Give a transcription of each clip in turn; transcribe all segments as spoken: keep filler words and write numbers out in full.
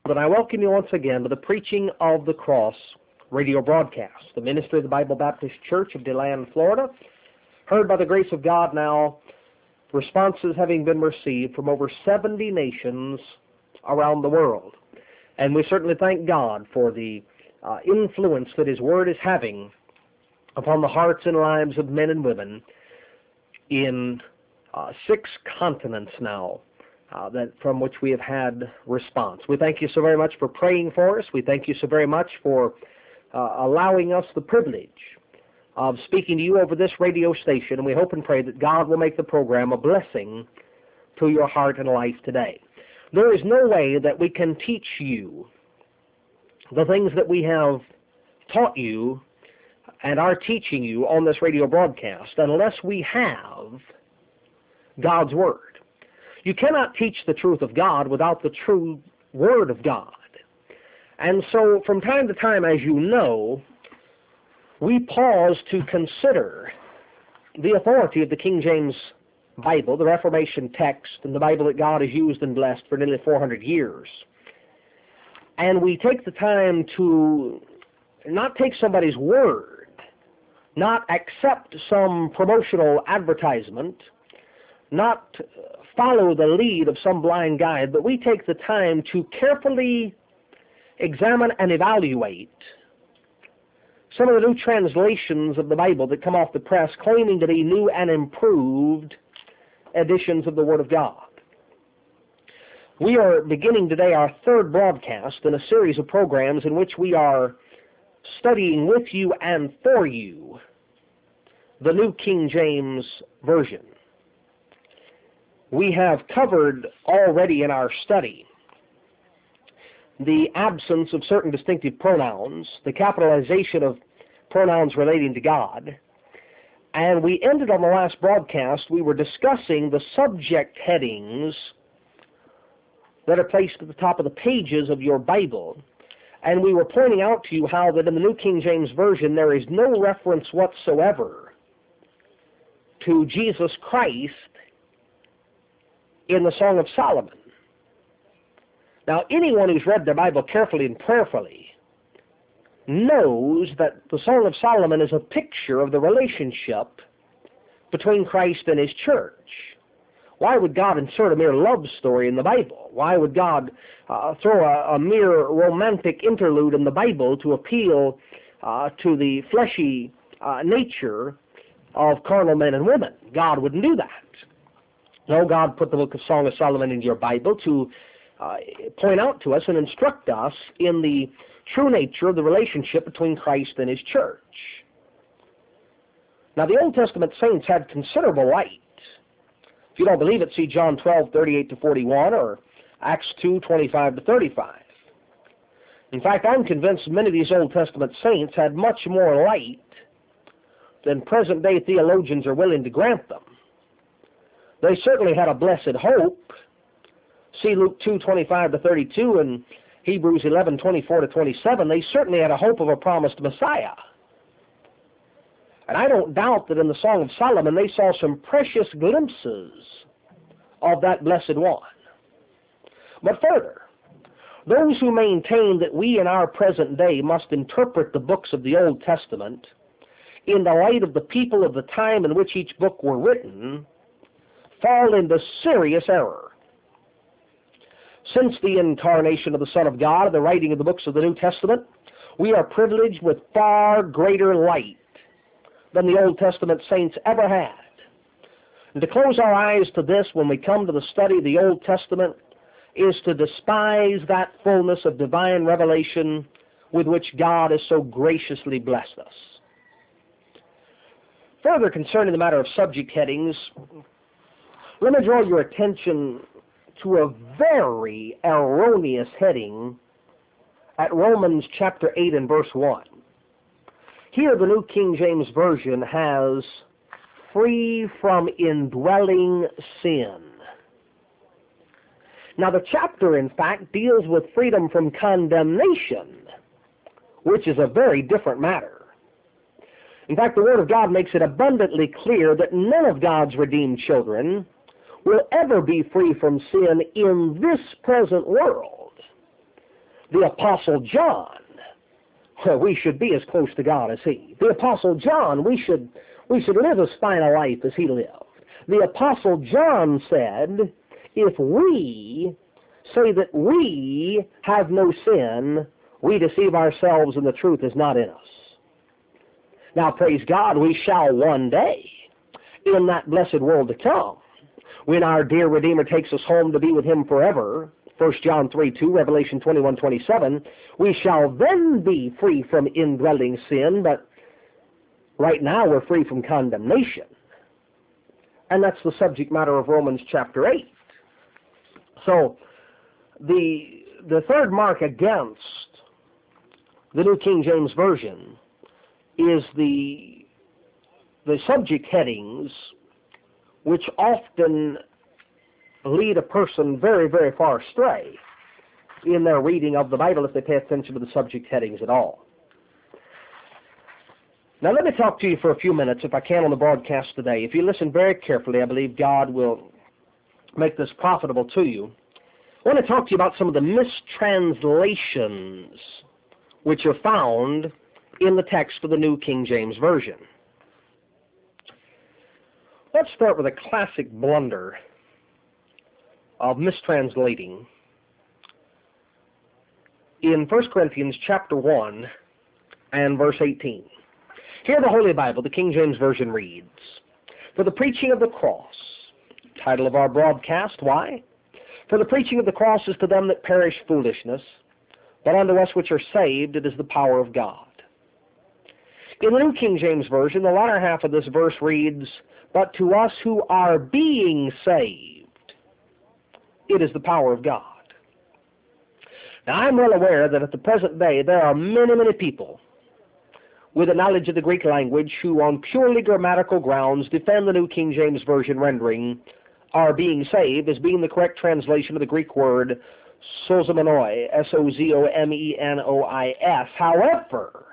And I welcome you once again to the Preaching of the Cross radio broadcast, the ministry of the Bible Baptist Church of DeLand, Florida, heard by the grace of God now, responses having been received from over seventy nations around the world. And we certainly thank God for the uh, influence that His Word is having upon the hearts and lives of men and women in uh, six continents now. Uh, that from which we have had response. We thank you so very much for praying for us. We thank you so very much for uh, allowing us the privilege of speaking to you over this radio station, and we hope and pray that God will make the program a blessing to your heart and life today. There is no way that we can teach you the things that we have taught you and are teaching you on this radio broadcast unless we have God's Word. You cannot teach the truth of God without the true Word of God. And so from time to time, as you know, we pause to consider the authority of the King James Bible, the Reformation text, and the Bible that God has used and blessed for nearly four hundred years. And we take the time to not take somebody's word, not accept some promotional advertisement, not follow the lead of some blind guide, but we take the time to carefully examine and evaluate some of the new translations of the Bible that come off the press claiming to be new and improved editions of the Word of God. We are beginning today our third broadcast in a series of programs in which we are studying with you and for you the New King James Version. We have covered already in our study the absence of certain distinctive pronouns, the capitalization of pronouns relating to God, and we ended on the last broadcast, we were discussing the subject headings that are placed at the top of the pages of your Bible, and we were pointing out to you how that in the New King James Version there is no reference whatsoever to Jesus Christ in the Song of Solomon. Now, anyone who's read their Bible carefully and prayerfully knows that the Song of Solomon is a picture of the relationship between Christ and His church. Why would God insert a mere love story in the Bible? Why would God uh, throw a, a mere romantic interlude in the Bible to appeal uh, to the fleshy uh, nature of carnal men and women? God wouldn't do that. No, God put the book of Song of Solomon into your Bible to uh, point out to us and instruct us in the true nature of the relationship between Christ and His church. Now, the Old Testament saints had considerable light. If you don't believe it, see John twelve, thirty-eight to forty-one, or Acts two, twenty-five to thirty-five. In fact, I'm convinced many of these Old Testament saints had much more light than present-day theologians are willing to grant them. They certainly had a blessed hope. See Luke two, twenty-five to thirty-two and Hebrews eleven, twenty-four to twenty-seven. They certainly had a hope of a promised Messiah. And I don't doubt that in the Song of Solomon they saw some precious glimpses of that blessed one. But further, those who maintain that we in our present day must interpret the books of the Old Testament in the light of the people of the time in which each book were written fall into serious error. Since the incarnation of the Son of God and the writing of the books of the New Testament, we are privileged with far greater light than the Old Testament saints ever had. And to close our eyes to this when we come to the study of the Old Testament is to despise that fullness of divine revelation with which God has so graciously blessed us. Further concerning the matter of subject headings, let me draw your attention to a very erroneous heading at Romans chapter eight and verse one. Here the New King James Version has free from indwelling sin. Now the chapter, in fact, deals with freedom from condemnation, which is a very different matter. In fact, the Word of God makes it abundantly clear that none of God's redeemed children will ever be free from sin in this present world. the Apostle John, well, we should be as close to God as he. The Apostle John, we should, we should live as fine a life as he lived. The Apostle John said, if we say that we have no sin, we deceive ourselves and the truth is not in us. Now, praise God, we shall one day, in that blessed world to come, when our dear Redeemer takes us home to be with him forever, First John three two, Revelation twenty-one twenty-seven, we shall then be free from indwelling sin, but right now we're free from condemnation. And that's the subject matter of Romans chapter eight. So, the, the third mark against the New King James Version is the, the subject headings which often lead a person very, very far astray in their reading of the Bible if they pay attention to the subject headings at all. Now let me talk to you for a few minutes, if I can, on the broadcast today. If you listen very carefully, I believe God will make this profitable to you. I want to talk to you about some of the mistranslations which are found in the text of the New King James Version. Let's start with a classic blunder of mistranslating. In First Corinthians chapter one and verse eighteen. Here the Holy Bible, the King James Version reads, "For the preaching of the cross," title of our broadcast, why? "For the preaching of the cross is to them that perish foolishness, but unto us which are saved it is the power of God." In the New King James Version, the latter half of this verse reads, "But to us who are being saved, it is the power of God." Now, I'm well aware that at the present day there are many, many people with a knowledge of the Greek language who, on purely grammatical grounds, defend the New King James Version rendering "are being saved" as being the correct translation of the Greek word sozomenoi, S O Z O M E N O I S. However,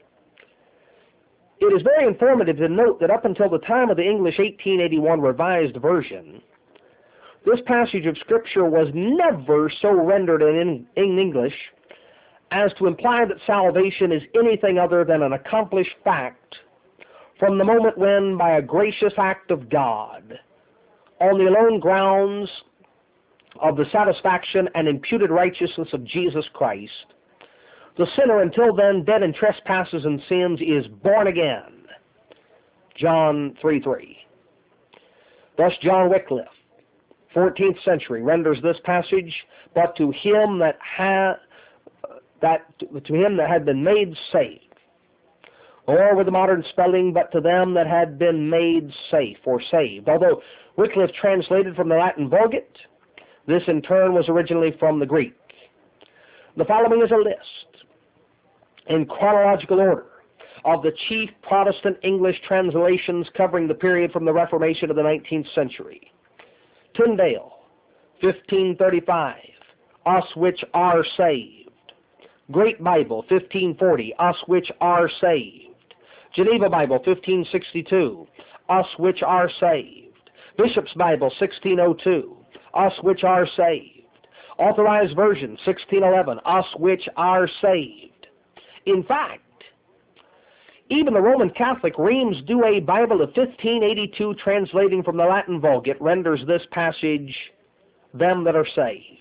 it is very informative to note that up until the time of the English eighteen eighty-one Revised Version, this passage of Scripture was never so rendered in, in English as to imply that salvation is anything other than an accomplished fact from the moment when, by a gracious act of God, on the alone grounds of the satisfaction and imputed righteousness of Jesus Christ, the sinner, until then dead in trespasses and sins, is born again. John three three. Thus John Wycliffe, fourteenth century, renders this passage, "But to him that had that to him that had been made safe," or with the modern spelling, "but to them that had been made safe," or saved. Although Wycliffe translated from the Latin Vulgate, this in turn was originally from the Greek. The following is a list, in chronological order, of the chief Protestant English translations covering the period from the Reformation of the nineteenth century. Tyndale, fifteen thirty-five, "Us which are saved." Great Bible, fifteen forty, "Us which are saved." Geneva Bible, fifteen sixty-two, "Us which are saved." Bishop's Bible, sixteen oh two, "Us which are saved." Authorized Version, sixteen eleven, "Us which are saved." In fact, even the Roman Catholic Reims Douay Bible of fifteen eighty-two, translating from the Latin Vulgate, renders this passage, "them that are saved."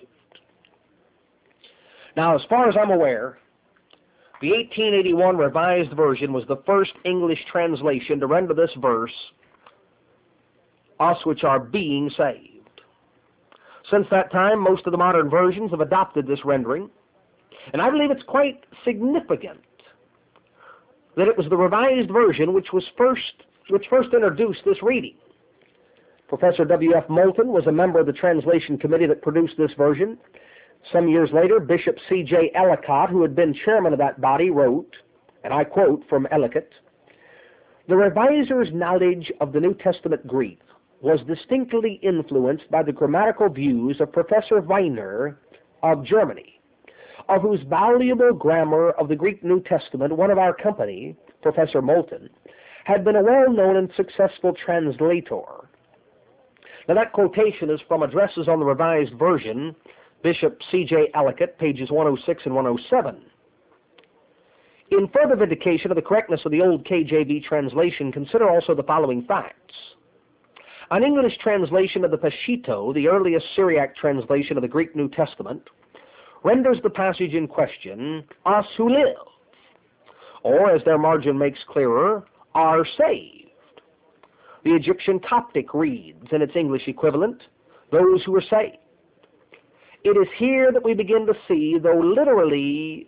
Now, as far as I'm aware, the eighteen eighty-one Revised Version was the first English translation to render this verse, "us which are being saved." Since that time, most of the modern versions have adopted this rendering, and I believe it's quite significant that it was the Revised Version which was first which first introduced this reading. Professor W F Moulton was a member of the translation committee that produced this version. Some years later, Bishop C J Ellicott, who had been chairman of that body, wrote, and I quote from Ellicott, "The reviser's knowledge of the New Testament Greek was distinctly influenced by the grammatical views of Professor Weiner of Germany, of whose valuable grammar of the Greek New Testament one of our company, Professor Moulton, had been a well-known and successful translator." Now that quotation is from Addresses on the Revised Version, Bishop C J Ellicott, pages one oh six and one oh seven. In further vindication of the correctness of the old K J V translation, consider also the following facts. An English translation of the Peshitta, the earliest Syriac translation of the Greek New Testament, renders the passage in question, us who live, or, as their margin makes clearer, are saved. The Egyptian Coptic reads, in its English equivalent, those who are saved. It is here that we begin to see, though literally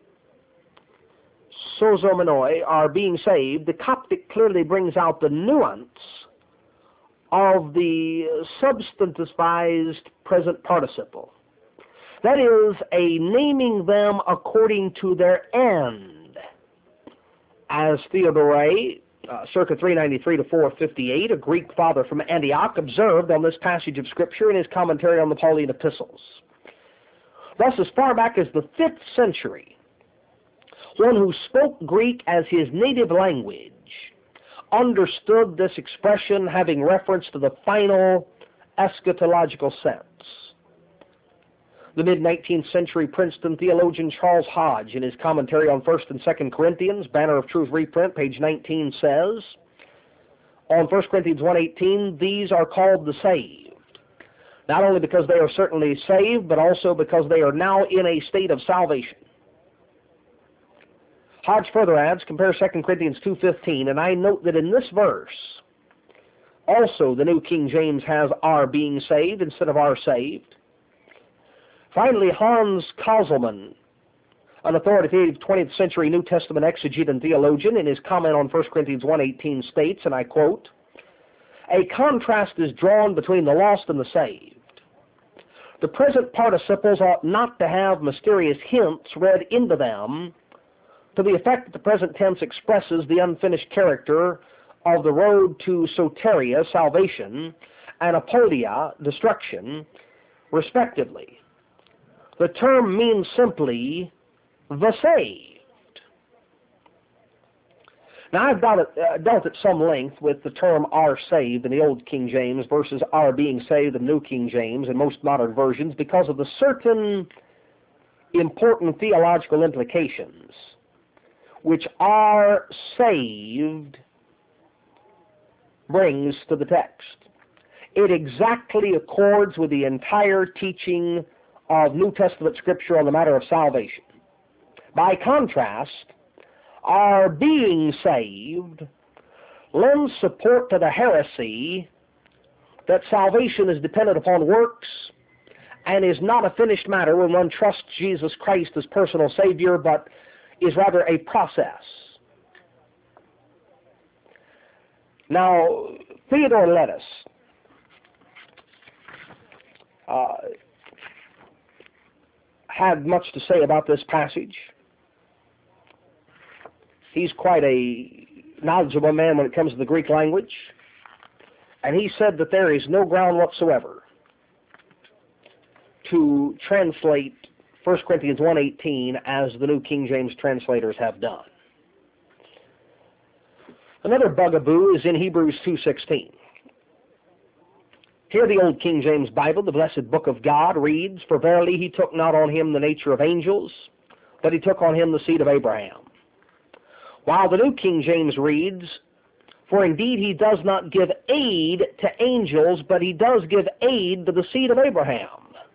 sozomenoi are being saved, the Coptic clearly brings out the nuance of the substantivized present participle. That is, a naming them according to their end. As Theodore, uh, circa three ninety-three to four fifty-eight, a Greek father from Antioch, observed on this passage of Scripture in his commentary on the Pauline epistles. Thus, as far back as the fifth century, one who spoke Greek as his native language understood this expression having reference to the final eschatological sense. The mid-nineteenth century Princeton theologian Charles Hodge, in his commentary on First and Second Corinthians, Banner of Truth reprint, page nineteen, says, on First Corinthians one eighteen, these are called the saved, not only because they are certainly saved, but also because they are now in a state of salvation. Hodge further adds, compare Second Corinthians two fifteen, and I note that in this verse, also the New King James has are being saved instead of are saved. Finally, Hans Kosselman, an authoritative twentieth century New Testament exegete and theologian, in his comment on First Corinthians one eighteen states, and I quote, a contrast is drawn between the lost and the saved. The present participles ought not to have mysterious hints read into them to the effect that the present tense expresses the unfinished character of the road to soteria, salvation, and apodia, destruction, respectively. The term means simply the saved. Now, I've dealt at, uh, dealt at some length with the term are saved in the Old King James versus are being saved in the New King James and most modern versions because of the certain important theological implications which are saved brings to the text. It exactly accords with the entire teaching of New Testament Scripture on the matter of salvation. By contrast, our being saved lends support to the heresy that salvation is dependent upon works and is not a finished matter when one trusts Jesus Christ as personal Savior, but is rather a process. Now, Theodore Lettis uh, had much to say about this passage. He's quite a knowledgeable man when it comes to the Greek language, and he said that there is no ground whatsoever to translate First Corinthians one eighteen as the New King James translators have done. Another bugaboo is in Hebrews two sixteen. Here the Old King James Bible, the blessed book of God, reads, for verily he took not on him the nature of angels, but he took on him the seed of Abraham. While the New King James reads, for indeed he does not give aid to angels, but he does give aid to the seed of Abraham.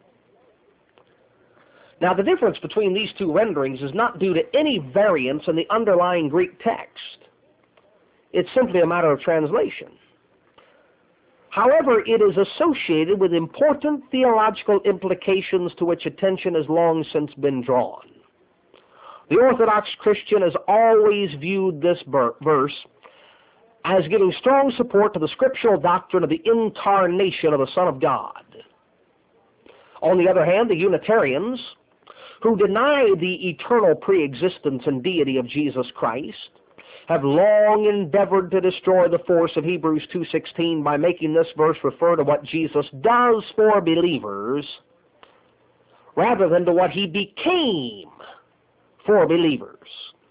Now, the difference between these two renderings is not due to any variance in the underlying Greek text. It's simply a matter of translation. However, it is associated with important theological implications to which attention has long since been drawn. The Orthodox Christian has always viewed this verse as giving strong support to the scriptural doctrine of the incarnation of the Son of God. On the other hand, the Unitarians, who deny the eternal preexistence and deity of Jesus Christ, have long endeavored to destroy the force of Hebrews two sixteen by making this verse refer to what Jesus does for believers rather than to what he became for believers.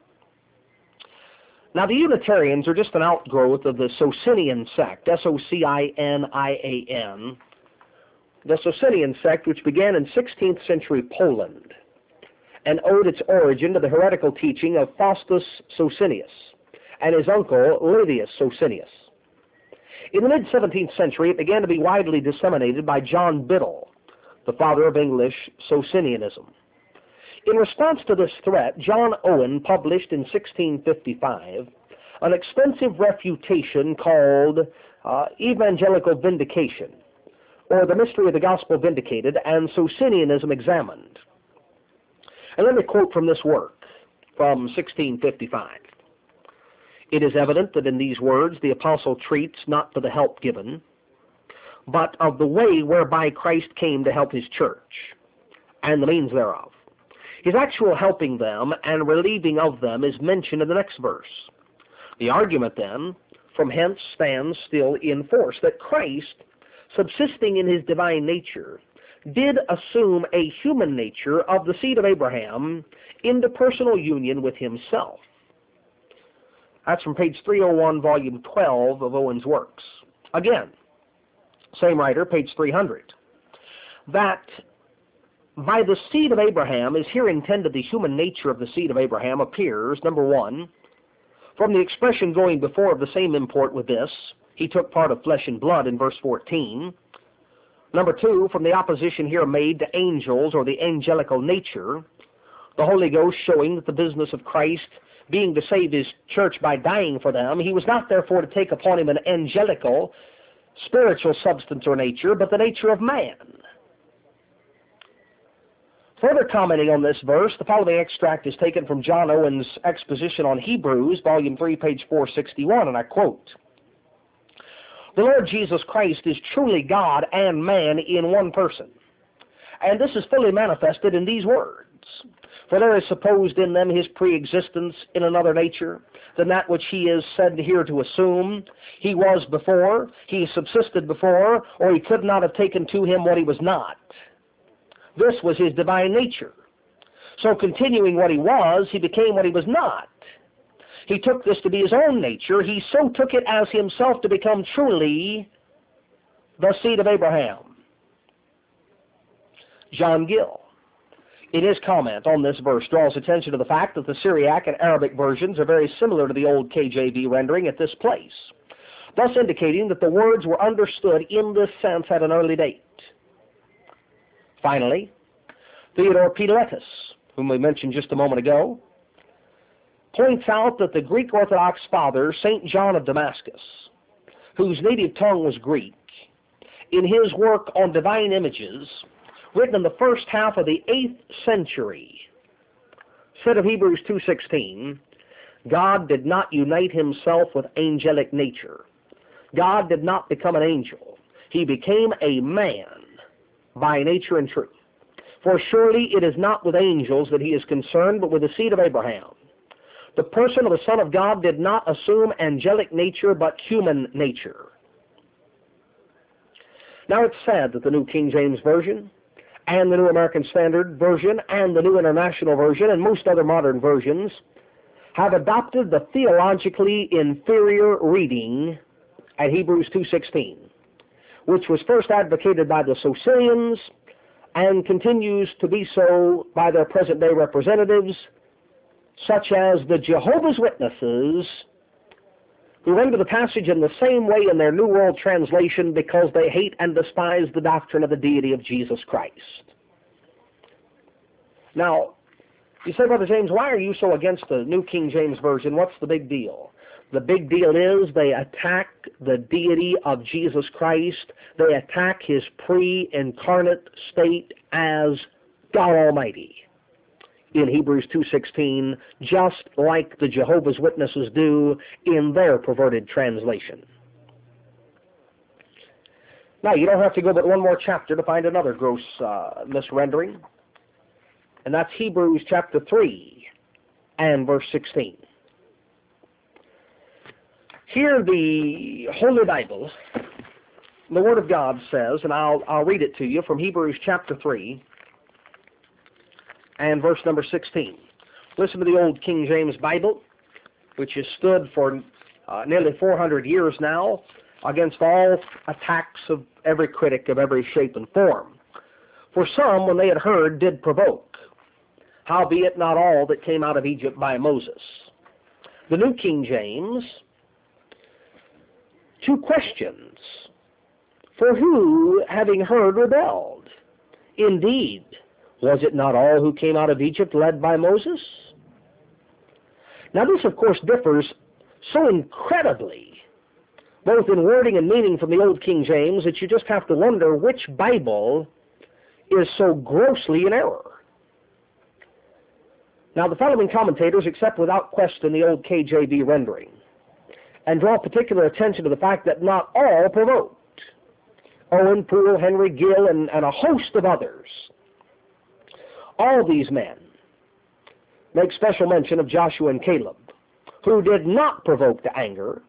Now, the Unitarians are just an outgrowth of the Socinian sect, S O C I N I A N, the Socinian sect, which began in sixteenth century Poland and owed its origin to the heretical teaching of Faustus Socinius and his uncle Laelius Socinius. In the mid-seventeenth century, it began to be widely disseminated by John Biddle, the father of English Socinianism. In response to this threat, John Owen published in sixteen fifty-five an extensive refutation called uh, Evangelical Vindication, or The Mystery of the Gospel Vindicated and Socinianism Examined. And let me quote from this work from sixteen fifty-five. It is evident that in these words the apostle treats not to the help given, but of the way whereby Christ came to help his church, and the means thereof. His actual helping them and relieving of them is mentioned in the next verse. The argument then from hence stands still in force, that Christ, subsisting in his divine nature, did assume a human nature of the seed of Abraham into personal union with himself. That's from page three oh one, volume twelve of Owen's works. Again, same writer, page three hundred. That by the seed of Abraham is here intended the human nature of the seed of Abraham appears, number one, from the expression going before of the same import with this, he took part of flesh and blood in verse fourteen. Number two, from the opposition here made to angels or the angelical nature, the Holy Ghost showing that the business of Christ being to save his church by dying for them, he was not therefore to take upon him an angelical, spiritual substance or nature, but the nature of man. Further commenting on this verse, the following extract is taken from John Owen's exposition on Hebrews, volume three, page four sixty-one, and I quote, "The Lord Jesus Christ is truly God and man in one person, and this is fully manifested in these words. For there is supposed in them his pre-existence in another nature than that which he is said here to assume. He was before, he subsisted before, or he could not have taken to him what he was not. This was his divine nature. So continuing what he was, he became what he was not. He took this to be his own nature. He so took it as himself to become truly the seed of Abraham." John Gill, in his comment on this verse, draws attention to the fact that the Syriac and Arabic versions are very similar to the old K J V rendering at this place, thus indicating that the words were understood in this sense at an early date. Finally, Theodore Piletus, whom we mentioned just a moment ago, points out that the Greek Orthodox father, Saint John of Damascus, whose native tongue was Greek, in his work on divine images, written in the first half of the eighth century, said of Hebrews two sixteen, God did not unite himself with angelic nature. God did not become an angel. He became a man by nature and truth. For surely it is not with angels that he is concerned, but with the seed of Abraham. The person of the Son of God did not assume angelic nature, but human nature. Now it's said that the New King James Version and the New American Standard Version and the New International Version and most other modern versions have adopted the theologically inferior reading at Hebrews two sixteen, which was first advocated by the Socinians and continues to be so by their present-day representatives, such as the Jehovah's Witnesses, who render the passage in the same way in their New World Translation because they hate and despise the doctrine of the deity of Jesus Christ. Now, you say, Brother James, why are you so against the New King James Version? What's the big deal? The big deal is they attack the deity of Jesus Christ. They attack his pre-incarnate state as God Almighty in Hebrews two sixteen, just like the Jehovah's Witnesses do in their perverted translation. Now, you don't have to go but one more chapter to find another gross uh, misrendering, and that's Hebrews chapter three and verse sixteen. Here the Holy Bible, the Word of God says, and I'll, I'll read it to you from Hebrews chapter three and verse number sixteen. Listen to the old King James Bible, which has stood for uh, nearly four hundred years now against all attacks of every critic of every shape and form. For some, when they had heard, did provoke, howbeit not all that came out of Egypt by Moses. The New King James, two questions. For who, having heard, rebelled? Indeed, was it not all who came out of Egypt led by Moses? Now this, of course, differs so incredibly, both in wording and meaning from the Old King James, that you just have to wonder which Bible is so grossly in error. Now the following commentators accept without question the old K J V rendering, and draw particular attention to the fact that not all provoked. Owen, Poole, Henry, Gill, and, and a host of others, all these men make special mention of Joshua and Caleb, who did not provoke to anger.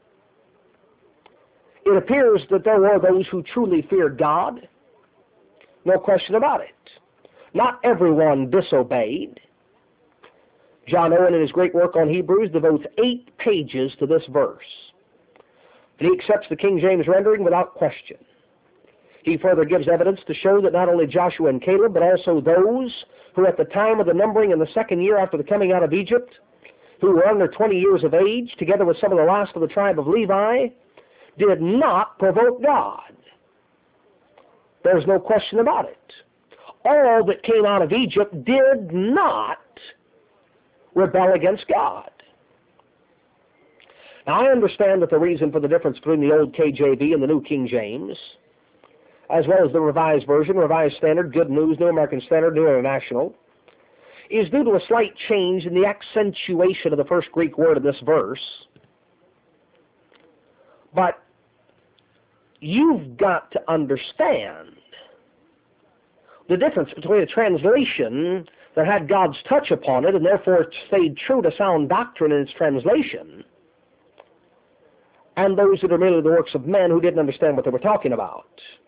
It appears that there were those who truly feared God, no question about it. Not everyone disobeyed. John Owen, in his great work on Hebrews, devotes eight pages to this verse, and he accepts the King James rendering without question. He further gives evidence to show that not only Joshua and Caleb, but also those who at the time of the numbering in the second year after the coming out of Egypt, who were under twenty years of age, together with some of the last of the tribe of Levi, did not provoke God. There's no question about it. All that came out of Egypt did not rebel against God. Now, I understand that the reason for the difference between the old K J V and the New King James, as well as the Revised Version, Revised Standard, Good News, New American Standard, New International, is due to a slight change in the accentuation of the first Greek word of this verse. But you've got to understand the difference between a translation that had God's touch upon it and therefore stayed true to sound doctrine in its translation, and those that are merely the works of men who didn't understand what they were talking about.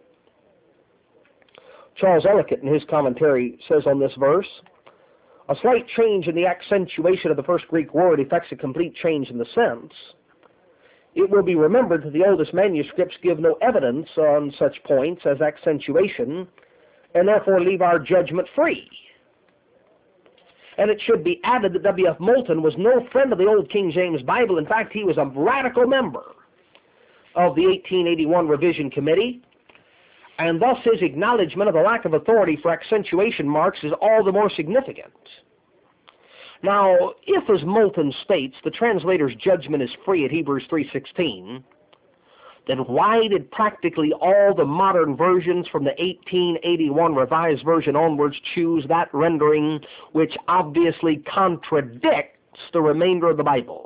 Charles Ellicott, in his commentary, says on this verse, a slight change in the accentuation of the first Greek word effects a complete change in the sense. It will be remembered that the oldest manuscripts give no evidence on such points as accentuation, and therefore leave our judgment free. And it should be added that W F Moulton was no friend of the Old King James Bible. In fact, he was a radical member of the eighteen eighty-one Revision Committee, and thus his acknowledgement of the lack of authority for accentuation marks is all the more significant. Now, if, as Moulton states, the translator's judgment is free at Hebrews three sixteen, then why did practically all the modern versions from the eighteen eighty-one Revised Version onwards choose that rendering, which obviously contradicts the remainder of the Bible?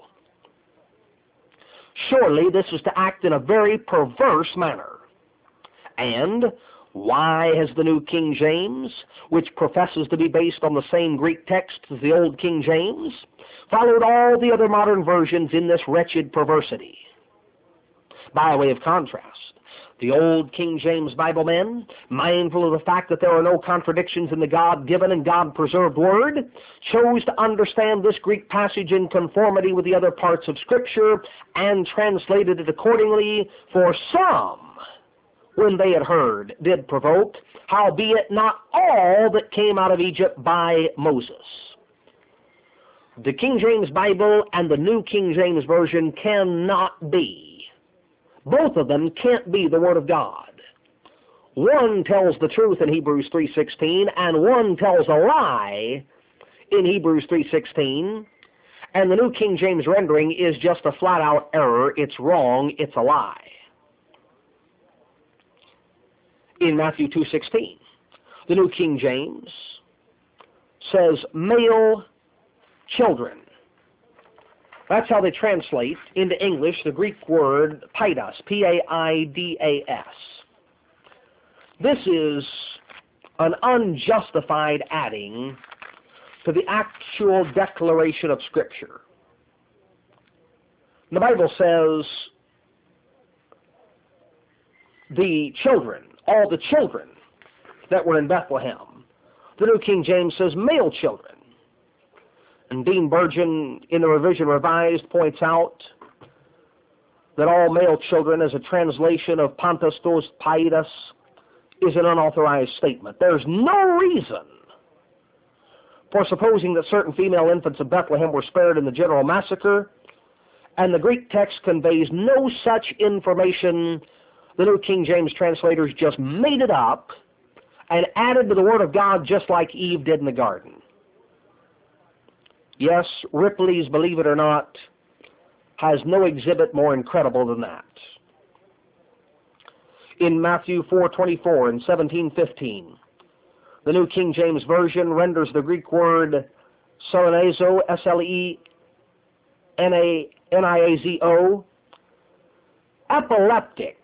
Surely this is to act in a very perverse manner. And why has the New King James, which professes to be based on the same Greek text as the Old King James, followed all the other modern versions in this wretched perversity? By way of contrast, the Old King James Bible men, mindful of the fact that there are no contradictions in the God-given and God-preserved Word, chose to understand this Greek passage in conformity with the other parts of Scripture and translated it accordingly. For some, when they had heard, did provoke, howbeit not all that came out of Egypt by Moses. The King James Bible and the New King James Version cannot be. Both of them can't be the Word of God. One tells the truth in Hebrews three sixteen, and one tells a lie in Hebrews three sixteen, and the New King James rendering is just a flat-out error. It's wrong. It's a lie. In Matthew two sixteen, the New King James says male children. That's how they translate into English the Greek word paidas, P A I D A S. This is an unjustified adding to the actual declaration of Scripture. The Bible says the children, all the children that were in Bethlehem. The New King James says male children. And Dean Burgeon in the Revision Revised points out that all male children as a translation of Pantas tos Paidas is an unauthorized statement. There's no reason for supposing that certain female infants of Bethlehem were spared in the general massacre, and the Greek text conveys no such information. The New King James translators just made it up and added to the Word of God just like Eve did in the garden. Yes, Ripley's Believe It or Not has no exhibit more incredible than that. In Matthew four twenty-four and seventeen fifteen, the New King James Version renders the Greek word selenazo, S L E N A N I A Z O, epileptic.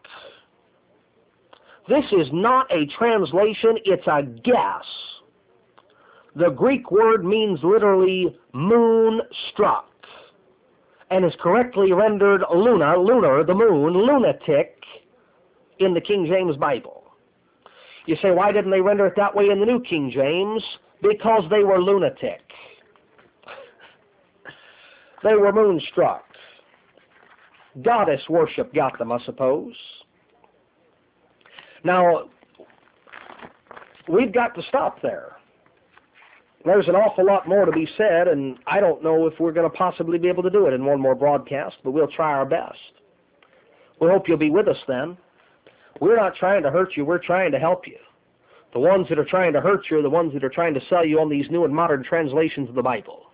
This is not a translation, it's a guess. The Greek word means literally moon-struck, and is correctly rendered luna, lunar, the moon, lunatic, in the King James Bible. You say, why didn't they render it that way in the New King James? Because they were lunatic. They were moonstruck. Goddess worship got them, I suppose. Now, we've got to stop there. There's an awful lot more to be said, and I don't know if we're going to possibly be able to do it in one more broadcast, but we'll try our best. We hope you'll be with us then. We're not trying to hurt you, we're trying to help you. The ones that are trying to hurt you are the ones that are trying to sell you on these new and modern translations of the Bible.